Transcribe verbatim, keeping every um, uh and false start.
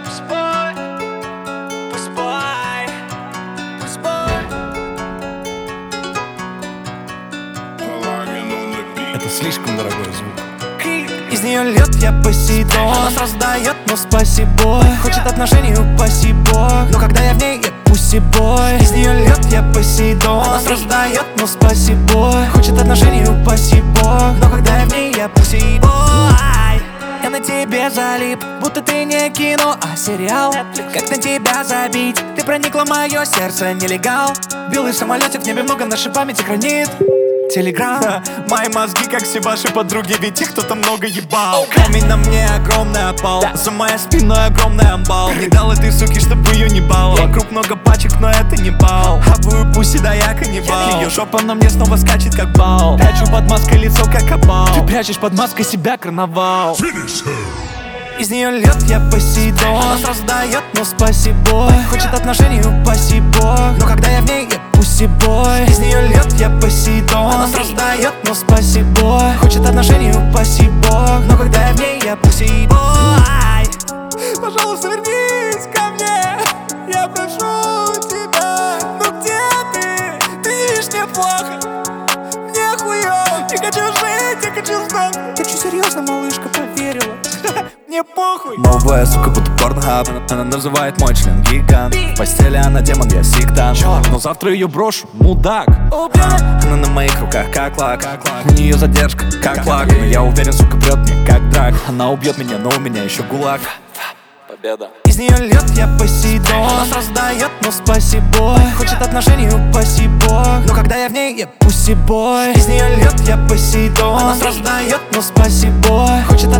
пусть-бой, пусть-бой, пусть-бой. Это слишком дорогой звук. Из нее льет я Посейдон. Она сразу дает, но спасибо. Хочет отношений, упаси бог. Но когда я в ней, я пусси-бой. Из нее льет я Посейдон. Она сразу дает, но спасибо. Хочет отношений, упаси бог. Но когда я в ней, я пусси-бой. Я на тебе залип, будто ты не кино, а сериал. Как на тебя забить? Ты проникла в мое сердце, нелегал. Белый самолетик, в небе много, наша память сохранит. Телеграм. Мои мозги, как все ваши подруги, ведь их кто-то много ебал. Камень на мне огромный опал, За моей спиной огромный амбал. не дал этой суки, чтобы ее не бал. Вокруг много пачек, но это не бал. Хаваю пуси, да я каннибал. Ее жопа на мне снова скачет, как бал. Прячу под маской лицо, как обал. Ты прячешь под маской себя, карнавал. Из нее льет я Посейдон. Она сразу дает, но спасибо. Хочет отношений, упаси бог. Но когда я в ней, я пусси-бой. Из нее льет я Посейдон. Она сразу дает, но спасибо. Хочет отношений, упаси бог. Но когда я в ней, я пусси-бой. Пожалуйста, вернись ко мне, я прошу тебя. Ну где ты? Ты видишь, мне плохо, мне хуёво. Не хочу жить, я хочу знать. Я чуть серьезно, малышка, поверила. Мне похуй. Новая сука, будто порнхаб. Она называет мой член гигант. В постели она демон, я сектант. Но завтра ее брошу, мудак. Она на моих руках, как лак. У нее задержка, как лак. Но я уверен, сука, прет мне, как драк. Она убьет меня, но у меня еще гулаг. Победа. Из нее льет я Посейдон. Она сразу дает, но спасибо. Хочет отношений, упаси бог. Но когда я в ней, я пусси-бой. Из нее льет я Посейдон. Она сразу дает, но спасибо. Хочет